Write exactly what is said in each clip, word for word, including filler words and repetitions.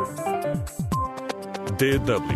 D W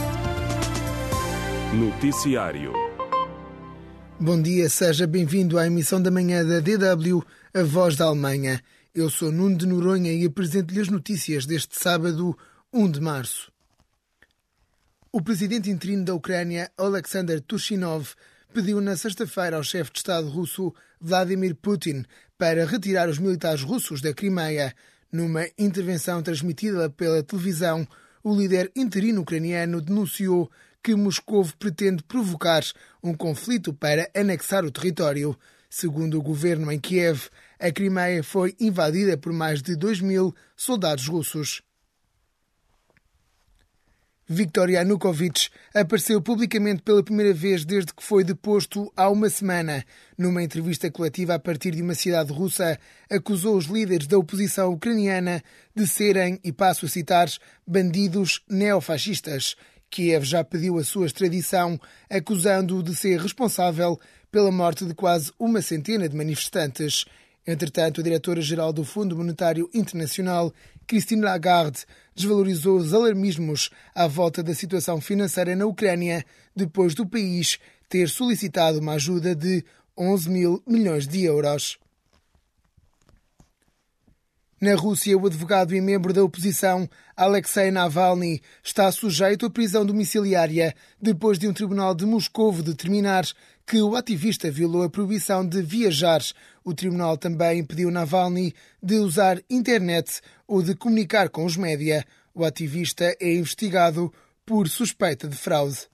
Noticiário. Bom dia, seja bem-vindo à emissão da manhã da D W, a voz da Alemanha. Eu sou Nuno de Noronha e apresento-lhe as notícias deste sábado, primeiro de março. O presidente interino da Ucrânia, Alexander Turchinov, pediu na sexta-feira ao chefe de Estado russo, Vladimir Putin, para retirar os militares russos da Crimeia. Numa intervenção transmitida pela televisão, o líder interino ucraniano denunciou que Moscou pretende provocar um conflito para anexar o território. Segundo o governo em Kiev, a Crimeia foi invadida por mais de dois mil soldados russos. Viktor Yanukovych apareceu publicamente pela primeira vez desde que foi deposto há uma semana. Numa entrevista coletiva a partir de uma cidade russa, acusou os líderes da oposição ucraniana de serem, e passo a citar, bandidos neofascistas. Kiev já pediu a sua extradição, acusando-o de ser responsável pela morte de quase uma centena de manifestantes. Entretanto, a diretora-geral do Fundo Monetário Internacional, Christine Lagarde, desvalorizou os alarmismos à volta da situação financeira na Ucrânia, depois do país ter solicitado uma ajuda de onze mil milhões de euros. Na Rússia, o advogado e membro da oposição, Alexei Navalny, está sujeito à prisão domiciliária depois de um tribunal de Moscou determinar que o ativista violou a proibição de viajar. O tribunal também impediu Navalny de usar internet ou de comunicar com os média. O ativista é investigado por suspeita de fraude.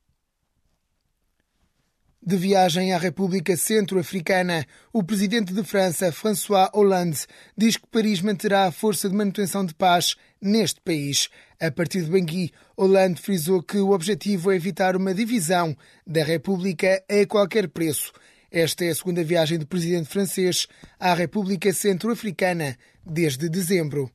De viagem à República Centro-Africana, o presidente de França, François Hollande, diz que Paris manterá a força de manutenção de paz neste país. A partir de Bangui, Hollande frisou que o objetivo é evitar uma divisão da República a qualquer preço. Esta é a segunda viagem do presidente francês à República Centro-Africana desde dezembro.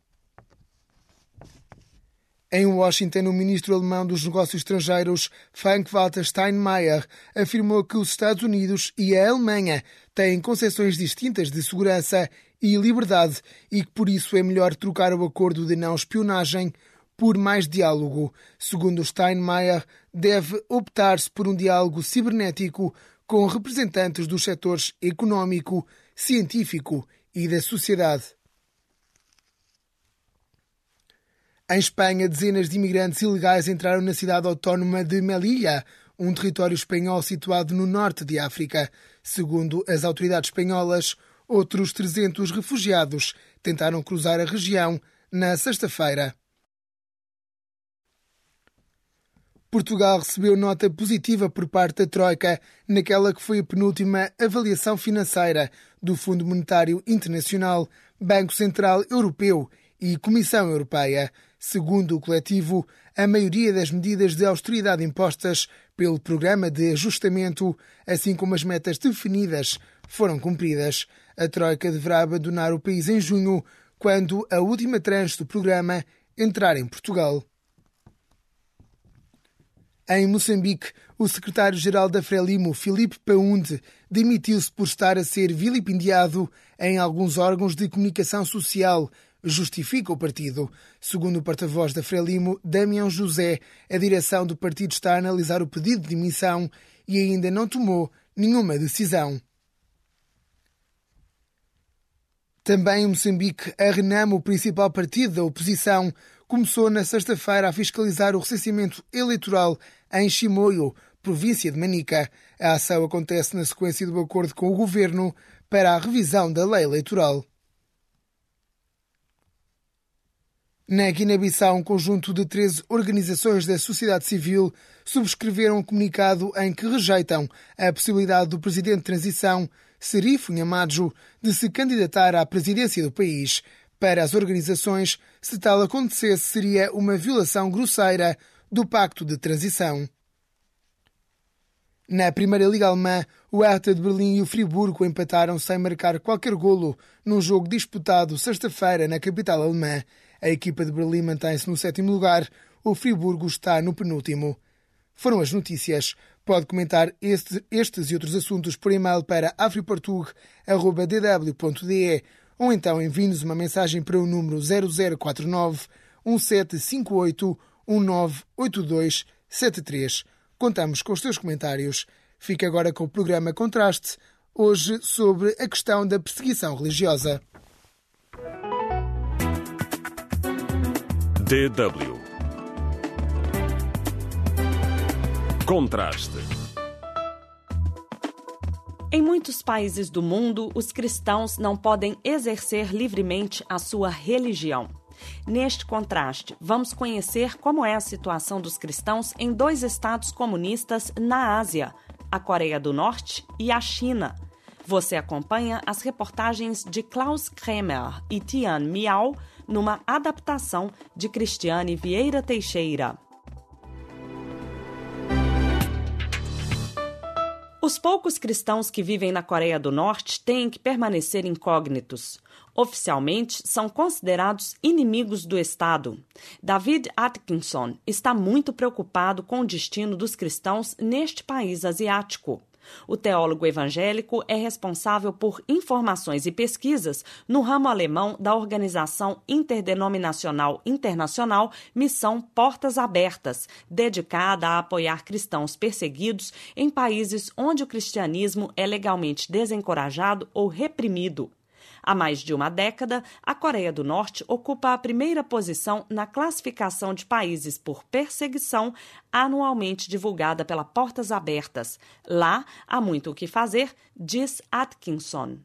Em Washington, o ministro alemão dos Negócios Estrangeiros, Frank-Walter Steinmeier, afirmou que os Estados Unidos e a Alemanha têm concepções distintas de segurança e liberdade e que por isso é melhor trocar o acordo de não espionagem por mais diálogo. Segundo Steinmeier, deve optar-se por um diálogo cibernético com representantes dos setores económico, científico e da sociedade. Em Espanha, dezenas de imigrantes ilegais entraram na cidade autónoma de Melilla, um território espanhol situado no norte de África. Segundo as autoridades espanholas, outros trezentos refugiados tentaram cruzar a região na sexta-feira. Portugal recebeu nota positiva por parte da Troika naquela que foi a penúltima avaliação financeira do Fundo Monetário Internacional, Banco Central Europeu e Comissão Europeia. Segundo o coletivo, a maioria das medidas de austeridade impostas pelo Programa de Ajustamento, assim como as metas definidas, foram cumpridas. A Troika deverá abandonar o país em junho, quando a última tranche do programa entrar em Portugal. Em Moçambique, o secretário-geral da Frelimo, Filipe Paunde, demitiu-se por estar a ser vilipendiado em alguns órgãos de comunicação social, justifica o partido. Segundo o porta-voz da Frelimo, Damião José, a direção do partido está a analisar o pedido de demissão e ainda não tomou nenhuma decisão. Também em Moçambique, a Renamo, o principal partido da oposição, começou na sexta-feira a fiscalizar o recenseamento eleitoral em Chimoio, província de Manica. A ação acontece na sequência do acordo com o governo para a revisão da lei eleitoral. Na Guiné-Bissau, um conjunto de treze organizações da sociedade civil subscreveram um comunicado em que rejeitam a possibilidade do presidente de transição, Serif Nhamajo, de se candidatar à presidência do país. Para as organizações, se tal acontecesse, seria uma violação grosseira do pacto de transição. Na Primeira Liga Alemã, o Hertha de Berlim e o Friburgo empataram sem marcar qualquer golo num jogo disputado sexta-feira na capital alemã. A equipa de Berlim mantém-se no sétimo lugar, o Friburgo está no penúltimo. Foram as notícias. Pode comentar este, estes e outros assuntos por e-mail para afriportug arroba d w ponto d e ou então envie-nos uma mensagem para o número zero zero quatro nove, um sete cinco oito, um nove oito dois sete três. Contamos com os teus comentários. Fica agora com o programa Contraste, hoje sobre a questão da perseguição religiosa. D W Contraste. Em muitos países do mundo, os cristãos não podem exercer livremente a sua religião. Neste contraste, vamos conhecer como é a situação dos cristãos em dois estados comunistas na Ásia, a Coreia do Norte e a China. Você acompanha as reportagens de Klaus Kremer e Tian Miao numa adaptação de Cristiane Vieira Teixeira. Os poucos cristãos que vivem na Coreia do Norte têm que permanecer incógnitos. Oficialmente, são considerados inimigos do Estado. David Atkinson está muito preocupado com o destino dos cristãos neste país asiático. O teólogo evangélico é responsável por informações e pesquisas no ramo alemão da Organização Interdenominacional Internacional Missão Portas Abertas, dedicada a apoiar cristãos perseguidos em países onde o cristianismo é legalmente desencorajado ou reprimido. Há mais de uma década, a Coreia do Norte ocupa a primeira posição na classificação de países por perseguição anualmente divulgada pela Portas Abertas. Lá há muito o que fazer, diz Atkinson.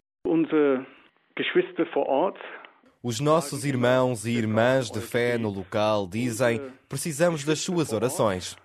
Os nossos irmãos e irmãs de fé no local dizem: precisamos das suas orações.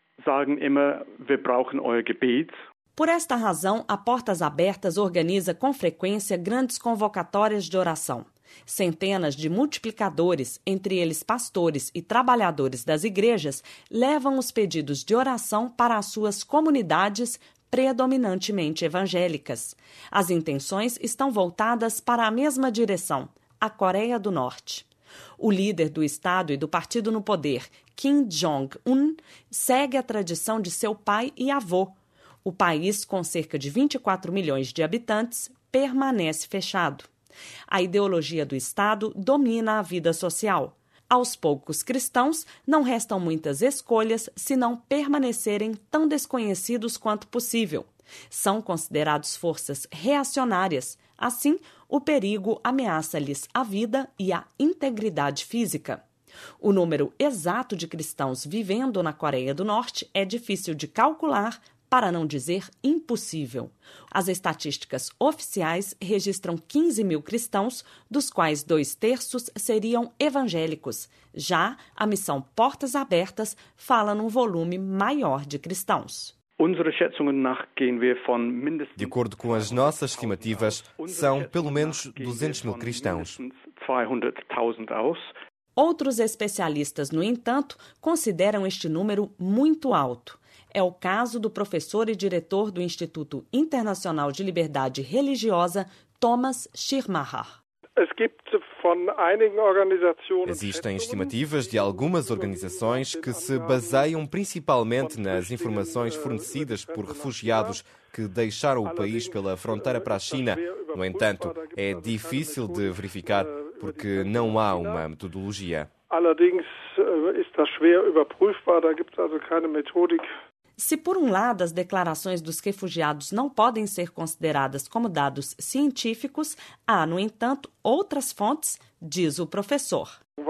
Por esta razão, a Portas Abertas organiza com frequência grandes convocatórias de oração. Centenas de multiplicadores, entre eles pastores e trabalhadores das igrejas, levam os pedidos de oração para as suas comunidades predominantemente evangélicas. As intenções estão voltadas para a mesma direção, a Coreia do Norte. O líder do Estado e do partido no poder, Kim Jong-un, segue a tradição de seu pai e avô. O país, com cerca de vinte e quatro milhões de habitantes, permanece fechado. A ideologia do Estado domina a vida social. Aos poucos cristãos, não restam muitas escolhas senão permanecerem tão desconhecidos quanto possível. São considerados forças reacionárias. Assim, o perigo ameaça-lhes a vida e a integridade física. O número exato de cristãos vivendo na Coreia do Norte é difícil de calcular, para não dizer impossível. As estatísticas oficiais registram quinze mil cristãos, dos quais dois terços seriam evangélicos. Já a missão Portas Abertas fala num volume maior de cristãos. De acordo com as nossas estimativas, são pelo menos duzentos mil cristãos. Outros especialistas, no entanto, consideram este número muito alto. É o caso do professor e diretor do Instituto Internacional de Liberdade Religiosa, Thomas Schirmacher. Existem estimativas de algumas organizações que se baseiam principalmente nas informações fornecidas por refugiados que deixaram o país pela fronteira para a China. No entanto, é difícil de verificar porque não há uma metodologia. Se, por um lado, as declarações dos refugiados não podem ser consideradas como dados científicos, há, no entanto, outras fontes, diz o professor.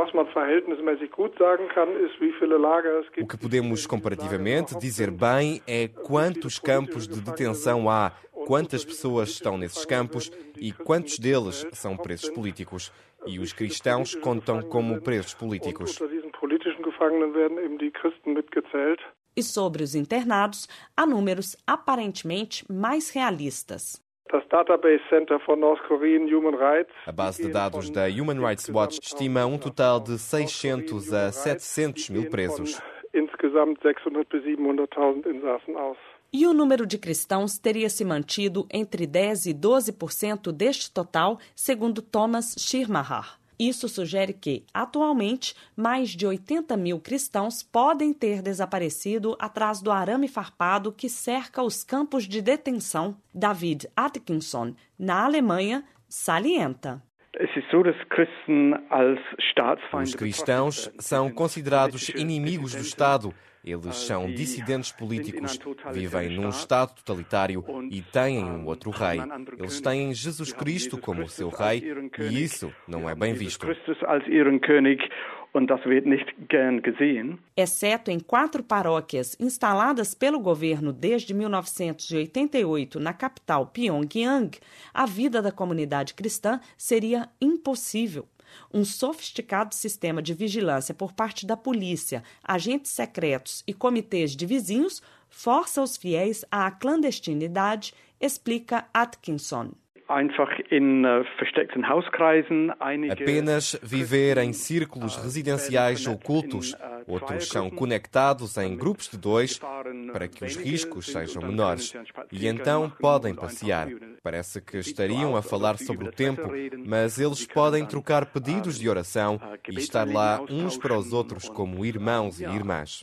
O que podemos comparativamente dizer bem é quantos campos de detenção há, quantas pessoas estão nesses campos e quantos deles são presos políticos. E os cristãos contam como presos políticos. E sobre os internados, há números aparentemente mais realistas. A base de dados da Human Rights Watch estima um total de seiscentos a setecentos mil presos. E o número de cristãos teria se mantido entre dez e doze por cento deste total, segundo Thomas Schirmacher. Isso sugere que, atualmente, mais de oitenta mil cristãos podem ter desaparecido atrás do arame farpado que cerca os campos de detenção. David Atkinson, na Alemanha, salienta. Os cristãos são considerados inimigos do Estado. Eles são dissidentes políticos, vivem num Estado totalitário e têm um outro rei. Eles têm Jesus Cristo como seu rei e isso não é bem visto. Exceto em quatro paróquias instaladas pelo governo desde mil novecentos e oitenta e oito na capital Pyongyang, a vida da comunidade cristã seria impossível. Um sofisticado sistema de vigilância por parte da polícia, agentes secretos e comitês de vizinhos força os fiéis à clandestinidade, explica Atkinson. Apenas viver em círculos residenciais ocultos. Outros são conectados em grupos de dois para que os riscos sejam menores. E então podem passear. Parece que estariam a falar sobre o tempo, mas eles podem trocar pedidos de oração e estar lá uns para os outros como irmãos e irmãs.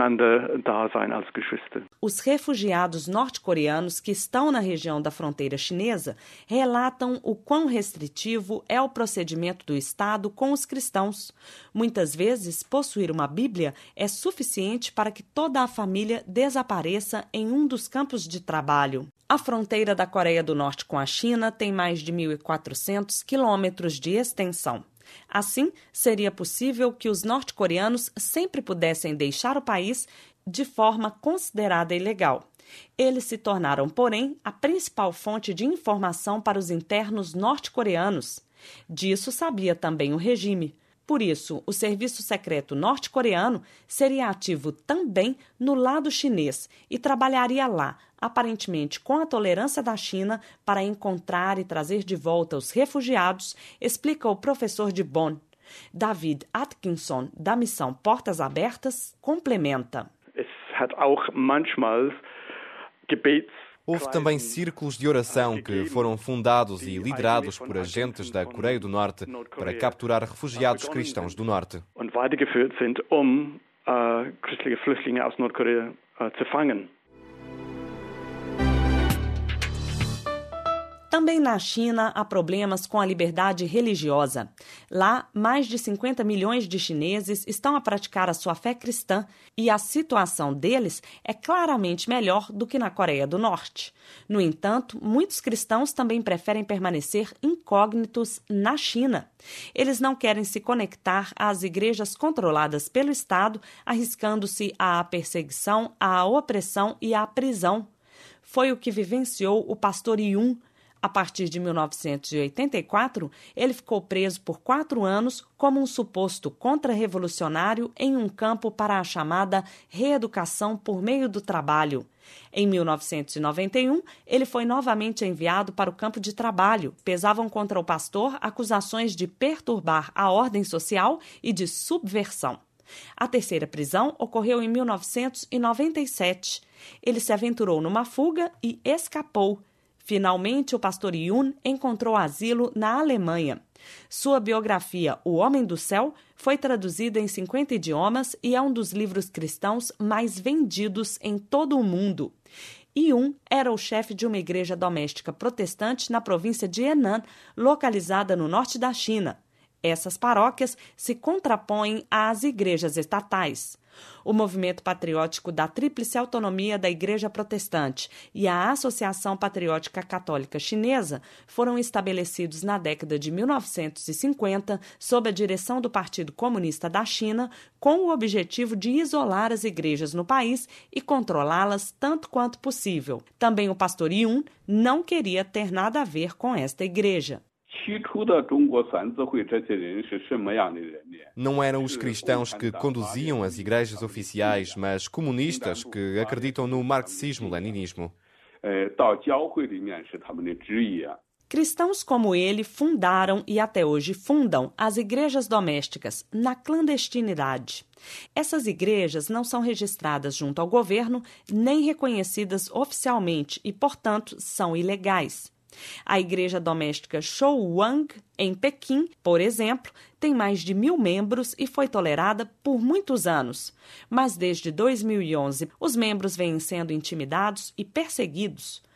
Os refugiados norte-coreanos que estão na região da fronteira chinesa relatam o quão restritivo é o procedimento do Estado com os cristãos. Muitas vezes, possuir uma Bíblia é suficiente para que toda a família desapareça em um dos campos de trabalho. A fronteira da Coreia do Norte com a China tem mais de mil e quatrocentos quilômetros de extensão. Assim, seria possível que os norte-coreanos sempre pudessem deixar o país de forma considerada ilegal. Eles se tornaram, porém, a principal fonte de informação para os internos norte-coreanos. Disso sabia também o regime. Por isso, o serviço secreto norte-coreano seria ativo também no lado chinês e trabalharia lá, aparentemente com a tolerância da China, para encontrar e trazer de volta os refugiados, explica o professor de Bonn. David Atkinson, da missão Portas Abertas, complementa. Houve também círculos de oração que foram fundados e liderados por agentes da Coreia do Norte para capturar refugiados cristãos do Norte. Também na China há problemas com a liberdade religiosa. Lá, mais de cinquenta milhões de chineses estão a praticar a sua fé cristã e a situação deles é claramente melhor do que na Coreia do Norte. No entanto, muitos cristãos também preferem permanecer incógnitos na China. Eles não querem se conectar às igrejas controladas pelo Estado, arriscando-se à perseguição, à opressão e à prisão. Foi o que vivenciou o pastor Yun. A partir de mil novecentos e oitenta e quatro, ele ficou preso por quatro anos como um suposto contra-revolucionário em um campo para a chamada reeducação por meio do trabalho. Em mil novecentos e noventa e um, ele foi novamente enviado para o campo de trabalho. Pesavam contra o pastor acusações de perturbar a ordem social e de subversão. A terceira prisão ocorreu em mil novecentos e noventa e sete. Ele se aventurou numa fuga e escapou. Finalmente, o pastor Yun encontrou asilo na Alemanha. Sua biografia, O Homem do Céu, foi traduzida em cinquenta idiomas e é um dos livros cristãos mais vendidos em todo o mundo. Yun era o chefe de uma igreja doméstica protestante na província de Henan, localizada no norte da China. Essas paróquias se contrapõem às igrejas estatais. O movimento patriótico da Tríplice Autonomia da Igreja Protestante e a Associação Patriótica Católica Chinesa foram estabelecidos na década de mil novecentos e cinquenta sob a direção do Partido Comunista da China, com o objetivo de isolar as igrejas no país e controlá-las tanto quanto possível. Também o pastor Yun não queria ter nada a ver com esta igreja. Não eram os cristãos que conduziam as igrejas oficiais, mas comunistas que acreditam no marxismo-leninismo. Cristãos como ele fundaram e até hoje fundam as igrejas domésticas na clandestinidade. Essas igrejas não são registradas junto ao governo nem reconhecidas oficialmente e, portanto, são ilegais. A igreja doméstica Shouwang, em Pequim, por exemplo, tem mais de mil membros e foi tolerada por muitos anos. Mas desde dois mil e onze, os membros vêm sendo intimidados e perseguidos.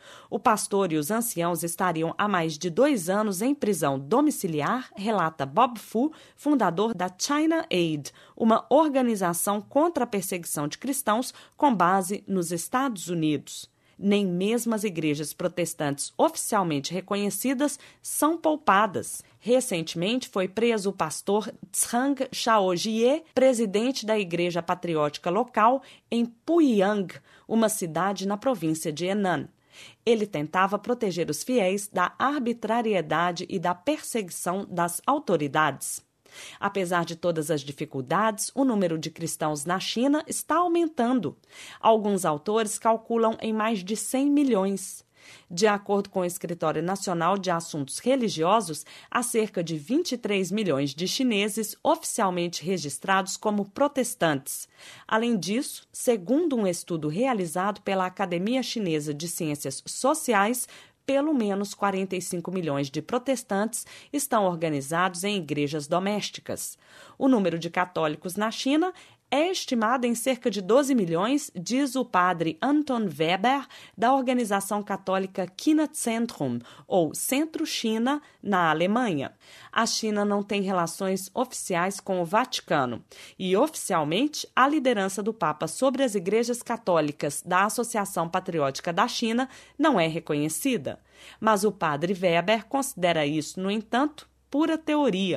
O pastor e os anciãos estariam há mais de dois anos em prisão domiciliar, relata Bob Fu, fundador da China Aid, uma organização contra a perseguição de cristãos com base nos Estados Unidos. Nem mesmo as igrejas protestantes oficialmente reconhecidas são poupadas. Recentemente foi preso o pastor Zhang Xiaojie, presidente da Igreja Patriótica local em Puyang, uma cidade na província de Henan. Ele tentava proteger os fiéis da arbitrariedade e da perseguição das autoridades. Apesar de todas as dificuldades, o número de cristãos na China está aumentando. Alguns autores calculam em mais de cem milhões. De acordo com o Escritório Nacional de Assuntos Religiosos, há cerca de vinte e três milhões de chineses oficialmente registrados como protestantes. Além disso, segundo um estudo realizado pela Academia Chinesa de Ciências Sociais, pelo menos quarenta e cinco milhões de protestantes estão organizados em igrejas domésticas. O número de católicos na China é estimado em cerca de doze milhões, diz o padre Anton Weber, da organização católica Kinazentrum, ou Centro China, na Alemanha. A China não tem relações oficiais com o Vaticano e, oficialmente, a liderança do Papa sobre as igrejas católicas da Associação Patriótica da China não é reconhecida. Mas o padre Weber considera isso, no entanto, pura teoria.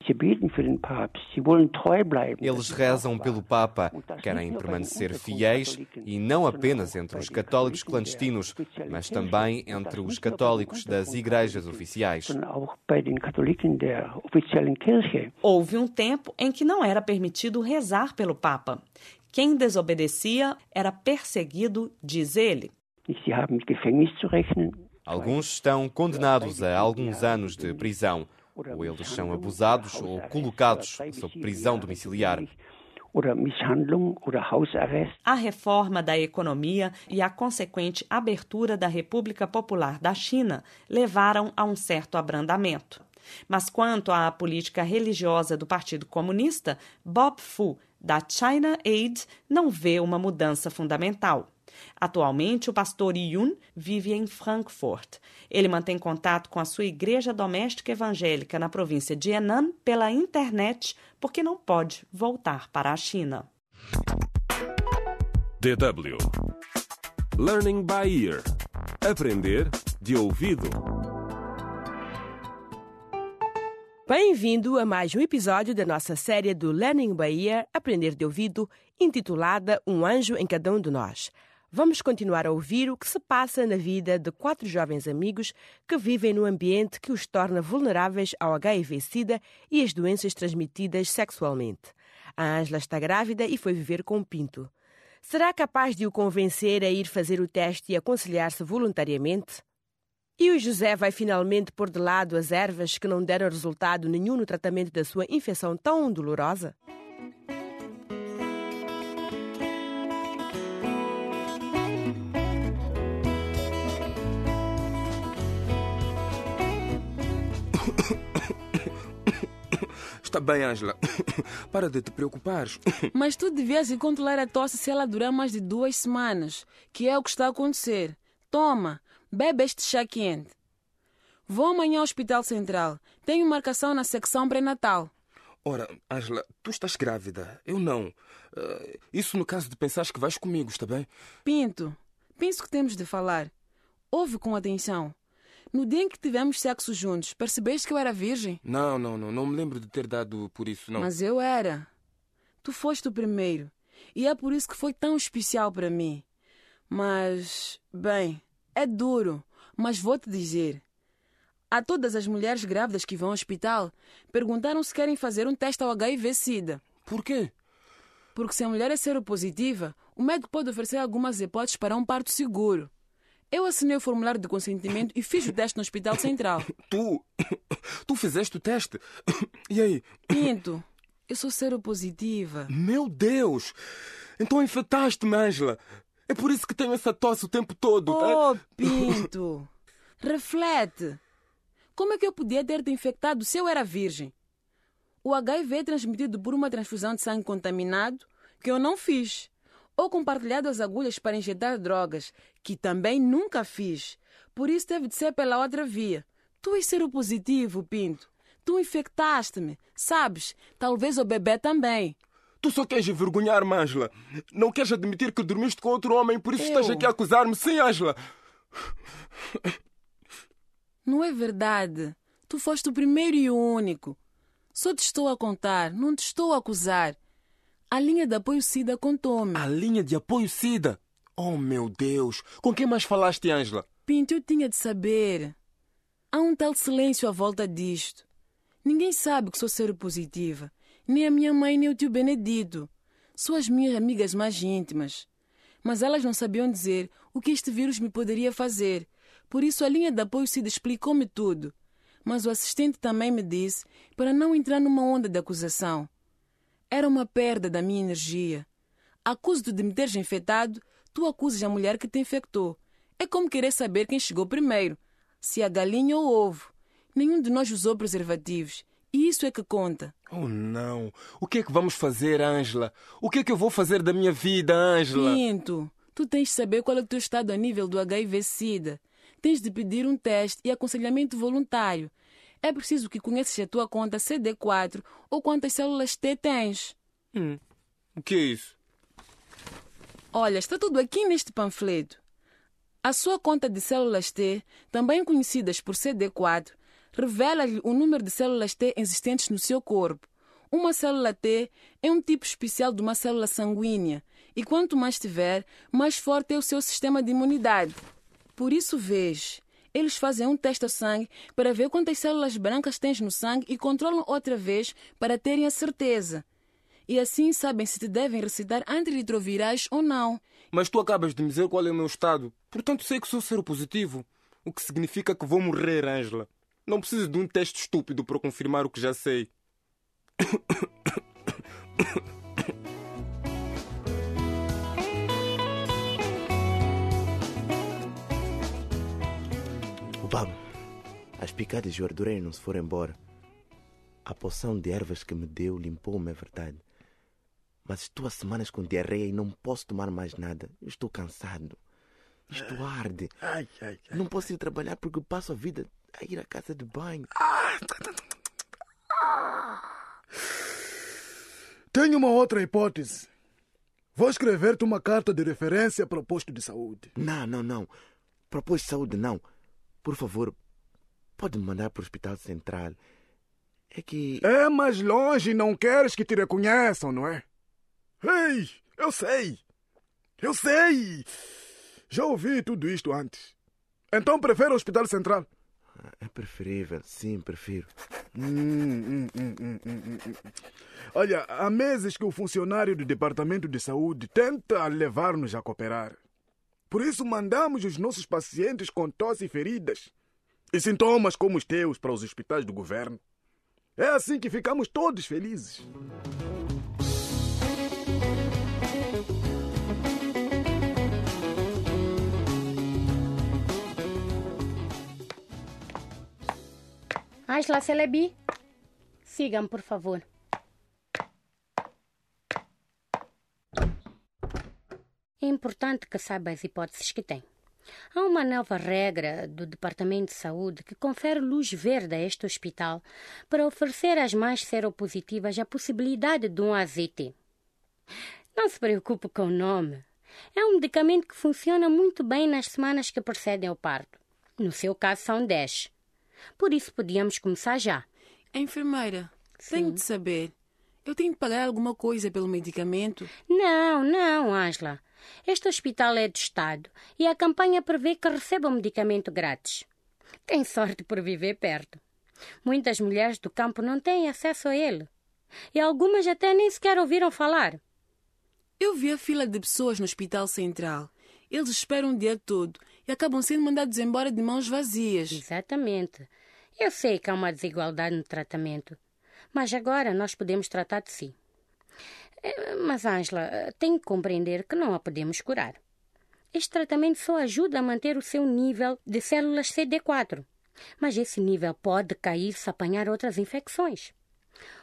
Eles rezam pelo Papa, querem permanecer fiéis e não apenas entre os católicos clandestinos, mas também entre os católicos das igrejas oficiais. Houve um tempo em que não era permitido rezar pelo Papa. Quem desobedecia era perseguido, diz ele. Alguns estão condenados a alguns anos de prisão. Ou eles são abusados ou colocados sob prisão domiciliar. A reforma da economia e a consequente abertura da República Popular da China levaram a um certo abrandamento. Mas quanto à política religiosa do Partido Comunista, Bob Fu, da China Aid, não vê uma mudança fundamental. Atualmente, o pastor Yun vive em Frankfurt. Ele mantém contato com a sua igreja doméstica evangélica na província de Henan pela internet, porque não pode voltar para a China. D W Learning by Ear. Aprender de ouvido. Bem-vindo a mais um episódio da nossa série do Learning by Ear, Aprender de Ouvido, intitulada Um Anjo em Cada Um de Nós. Vamos continuar a ouvir o que se passa na vida de quatro jovens amigos que vivem num ambiente que os torna vulneráveis ao H I V-Sida e as doenças transmitidas sexualmente. A Ângela está grávida e foi viver com o Pinto. Será capaz de o convencer a ir fazer o teste e aconselhar-se voluntariamente? E o José vai finalmente pôr de lado as ervas que não deram resultado nenhum no tratamento da sua infecção tão dolorosa? Está bem, Ângela. Para de te preocupares. Mas tu devias ir controlar a tosse se ela durar mais de duas semanas, que é o que está a acontecer. Toma, bebe este chá quente. Vou amanhã ao Hospital Central. Tenho marcação na secção pré-natal. Ora, Ângela, tu estás grávida. Eu não. Uh, isso no caso de pensares que vais comigo, está bem? Pinto, penso que temos de falar. Ouve com atenção. No dia em que tivemos sexo juntos, percebeste que eu era virgem? Não, não, não. Não me lembro de ter dado por isso, não. Mas eu era. Tu foste o primeiro. E é por isso que foi tão especial para mim. Mas, bem, é duro. Mas vou-te dizer. A todas as mulheres grávidas que vão ao hospital, perguntaram se querem fazer um teste ao H I V-Sida. Por quê? Porque se a mulher é seropositiva, o médico pode oferecer algumas hipóteses para um parto seguro. Eu assinei o formulário de consentimento e fiz o teste no Hospital Central. Tu? Tu fizeste o teste? E aí? Pinto, eu sou seropositiva. Meu Deus! Então infectaste-me, Ângela. É por isso que tenho essa tosse o tempo todo. Oh, Pinto! Reflete! Como é que eu podia ter te infectado se eu era virgem? O H I V é transmitido por uma transfusão de sangue contaminado que eu não fiz. ou compartilhado as agulhas para injetar drogas, que também nunca fiz. Por isso teve de ser pela outra via. Tu és seropositivo, Pinto. Tu infectaste-me, sabes? Talvez o bebê também. Tu só queres envergonhar-me, Ângela. Não queres admitir que dormiste com outro homem, por isso Eu? estás aqui a acusar-me. Sim, Ângela. Não é verdade. Tu foste o primeiro e o único. Só te estou a contar, não te estou a acusar. A linha de apoio SIDA contou-me. A linha de apoio SIDA? Oh, meu Deus. Com quem mais falaste, Ângela? Pinto, eu tinha de saber. Há um tal silêncio à volta disto. Ninguém sabe que sou seropositiva. Nem a minha mãe, nem o tio Benedito. São as minhas amigas mais íntimas. Mas elas não sabiam dizer o que este vírus me poderia fazer. Por isso a linha de apoio SIDA explicou-me tudo. Mas o assistente também me disse para não entrar numa onda de acusação. Era uma perda da minha energia. Acuso-te de me teres infectado, tu acusas a mulher que te infectou. É como querer saber quem chegou primeiro, se a galinha ou o ovo. Nenhum de nós usou preservativos. E isso é que conta. Oh, não. O que é que vamos fazer, Ângela? O que é que eu vou fazer da minha vida, Ângela? Pinto, tu tens de saber qual é o teu estado a nível do H I V SIDA. Tens de pedir um teste e aconselhamento voluntário. É preciso que conheças a tua conta C D quatro ou quantas células T tens. Hum, o que é isso? Olha, está tudo aqui neste panfleto. A sua conta de células T, também conhecidas por C D quatro, revela-lhe o número de células T existentes no seu corpo. Uma célula T é um tipo especial de uma célula sanguínea e quanto mais tiver, mais forte é o seu sistema de imunidade. Por isso, vês, eles fazem um teste ao sangue para ver quantas células brancas tens no sangue e controlam outra vez para terem a certeza. E assim sabem se te devem recitar antirretrovirais ou não. Mas tu acabas de me dizer qual é o meu estado. Portanto, sei que sou seropositivo. O que significa que vou morrer, Ângela. Não preciso de um teste estúpido para confirmar o que já sei. O Babo, as picadas e o ardureiro não se foram embora. A poção de ervas que me deu limpou-me, é verdade. Mas estou há semanas com diarreia e não posso tomar mais nada. Eu estou cansado. Isto arde. Ai, ai, ai. Não posso ir trabalhar porque passo a vida a ir à casa de banho. Ah. Tenho uma outra hipótese. Vou escrever-te uma carta de referência para o posto de saúde. Não, não, não. Para o posto de saúde, não. Por favor, pode me mandar para o Hospital Central. É que... É mais longe e não queres que te reconheçam, não é? Ei, eu sei. Eu sei. Já ouvi tudo isto antes. Então prefere o Hospital Central? É preferível, sim, prefiro. Hum, hum, hum, hum, hum, hum. Olha, há meses que o funcionário do Departamento de Saúde tenta levar-nos a cooperar. Por isso mandamos os nossos pacientes com tosse e feridas e sintomas como os teus para os hospitais do governo. É assim que ficamos todos felizes. Ângela Celebi, sigam, por favor. É importante que saiba as hipóteses que tem. Há uma nova regra do Departamento de Saúde que confere luz verde a este hospital para oferecer às mais seropositivas a possibilidade de um A Z T. Não se preocupe com o nome. É um medicamento que funciona muito bem nas semanas que precedem ao parto. No seu caso, são dez. Por isso, podíamos começar já. Enfermeira, Sim. tenho de saber. Eu tenho de pagar alguma coisa pelo medicamento? Não, não, Ângela. Este hospital é do Estado e a campanha prevê que receba o medicamento grátis. Tem sorte por viver perto. Muitas mulheres do campo não têm acesso a ele. E algumas até nem sequer ouviram falar. Eu vi a fila de pessoas no Hospital Central. Eles esperam o dia todo e acabam sendo mandados embora de mãos vazias. Exatamente. Eu sei que há uma desigualdade no tratamento, mas agora nós podemos tratar de si. Mas, Ângela, tem que compreender que não a podemos curar. Este tratamento só ajuda a manter o seu nível de células C D quatro, mas esse nível pode cair se apanhar outras infecções.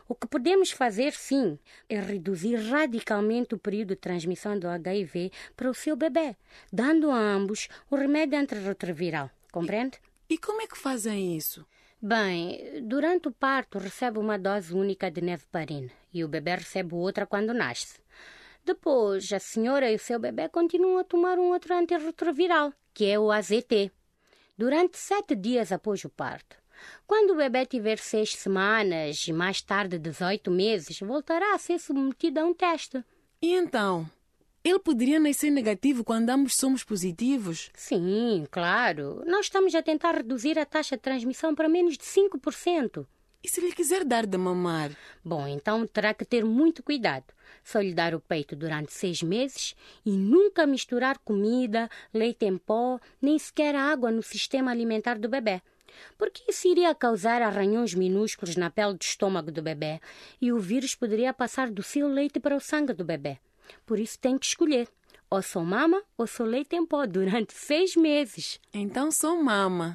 O que podemos fazer, sim, é reduzir radicalmente o período de transmissão do H I V para o seu bebê, dando a ambos o remédio antirretroviral. Compreende? E como é que fazem isso? Bem, durante o parto recebe uma dose única de neviparina e o bebê recebe outra quando nasce. Depois, a senhora e o seu bebê continuam a tomar um outro antirretroviral, que é o A Z T, durante sete dias após o parto. Quando o bebê tiver seis semanas e mais tarde dezoito meses, voltará a ser submetido a um teste. E então? Ele poderia nascer negativo quando ambos somos positivos? Sim, claro. Nós estamos a tentar reduzir a taxa de transmissão para menos de cinco por cento. E se lhe quiser dar de mamar? Bom, então terá que ter muito cuidado. Só lhe dar o peito durante seis meses e nunca misturar comida, leite em pó, nem sequer água no sistema alimentar do bebê. Porque isso iria causar arranhões minúsculos na pele do estômago do bebê e o vírus poderia passar do seu leite para o sangue do bebê. Por isso tem que escolher, ou só mama ou só leite em pó durante seis meses. Então só mama.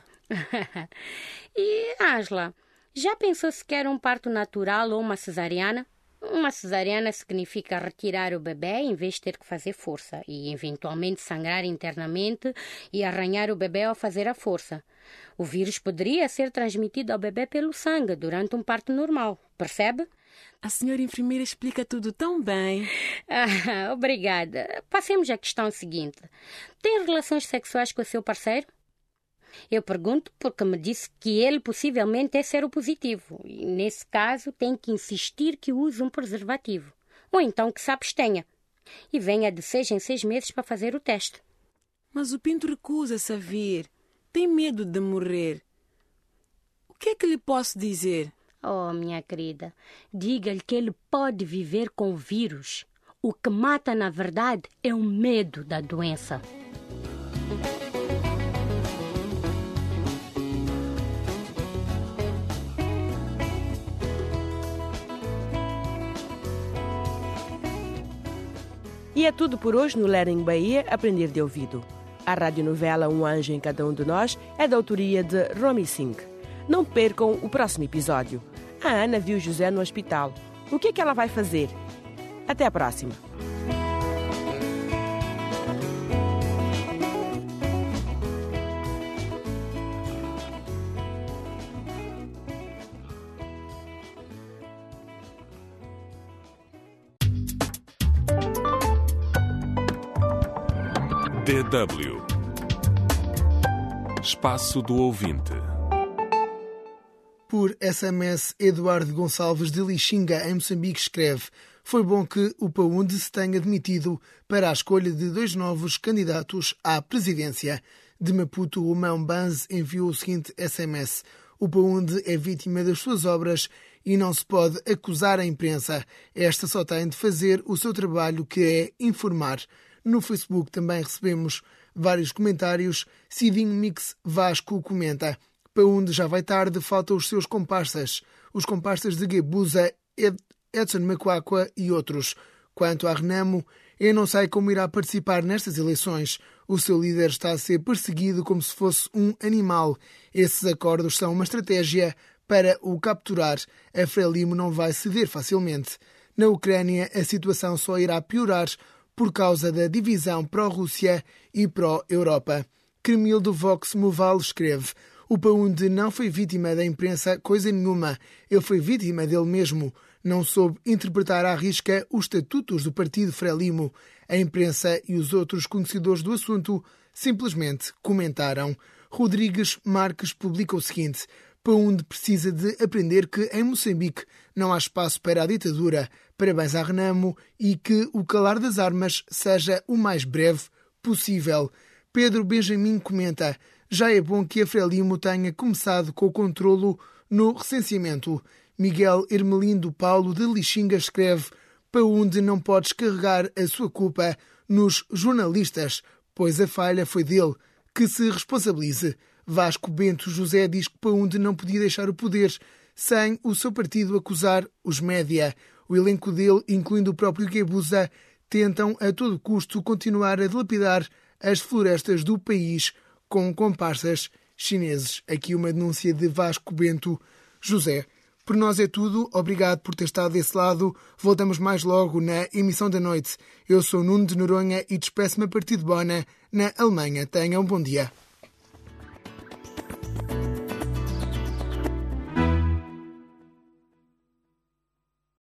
E, Ângela, já pensou se quer um parto natural ou uma cesariana? Uma cesariana significa retirar o bebê em vez de ter que fazer força e eventualmente sangrar internamente e arranhar o bebê ao fazer a força. O vírus poderia ser transmitido ao bebê pelo sangue durante um parto normal, percebe? A senhora enfermeira explica tudo tão bem. Ah, obrigada. Passemos à questão seguinte. Tem relações sexuais com o seu parceiro? Eu pergunto porque me disse que ele possivelmente é seropositivo e, nesse caso, tem que insistir que use um preservativo. Ou então que se abstenha. E venha de seis em seis meses para fazer o teste. Mas o Pinto recusa-se a vir. Tem medo de morrer. O que é que lhe posso dizer? Oh, minha querida, diga-lhe que ele pode viver com o vírus. O que mata, na verdade, é o medo da doença. E é tudo por hoje no Learning Bahia, Aprender de Ouvido. A radionovela Um Anjo em Cada Um de Nós é da autoria de Romy Singh. Não percam o próximo episódio. A Ana viu José no hospital. O que é que ela vai fazer? Até a próxima. D W Espaço do Ouvinte. Por S M S, Eduardo Gonçalves de Lixinga, em Moçambique, escreve: foi bom que o P A U N D se tenha demitido para a escolha de dois novos candidatos à presidência. De Maputo, o Mão Banz enviou o seguinte S M S: o P A U N D é vítima das suas obras e não se pode acusar a imprensa. Esta só tem de fazer o seu trabalho, que é informar. No Facebook também recebemos vários comentários. Cidinho Mix Vasco comenta: P A U N D já vai tarde, faltam os seus comparsas. Os comparsas de Guebuza, Ed, Edson Macuacua e outros. Quanto a Renamo, eu não sei como irá participar nestas eleições. O seu líder está a ser perseguido como se fosse um animal. Esses acordos são uma estratégia para o capturar. A Frelimo não vai ceder facilmente. Na Ucrânia, a situação só irá piorar por causa da divisão pró-Rússia e pró-Europa. Cremildo Vox Moval escreve: o P A U N D não foi vítima da imprensa coisa nenhuma. Ele foi vítima dele mesmo. Não soube interpretar à risca os estatutos do partido Frelimo. A imprensa e os outros conhecedores do assunto simplesmente comentaram. Rodrigues Marques publica o seguinte: P A U N D precisa de aprender que em Moçambique não há espaço para a ditadura. Parabéns à Renamo e que o calar das armas seja o mais breve possível. Pedro Benjamin comenta: já é bom que a Frelimo tenha começado com o controlo no recenseamento. Miguel Hermelindo Paulo de Lixinga escreve: P A U N D não pode descarregar a sua culpa nos jornalistas, pois a falha foi dele. Que se responsabilize. Vasco Bento José diz que P A U N D não podia deixar o poder sem o seu partido acusar os média. O elenco dele, incluindo o próprio Guebuza, tentam a todo custo continuar a dilapidar as florestas do país com comparsas chineses. Aqui uma denúncia de Vasco Bento José. Por nós é tudo. Obrigado por ter estado desse lado. Voltamos mais logo na emissão da noite. Eu sou Nuno de Noronha e despeço-me a partir de Bona, na Alemanha. Tenham um bom dia.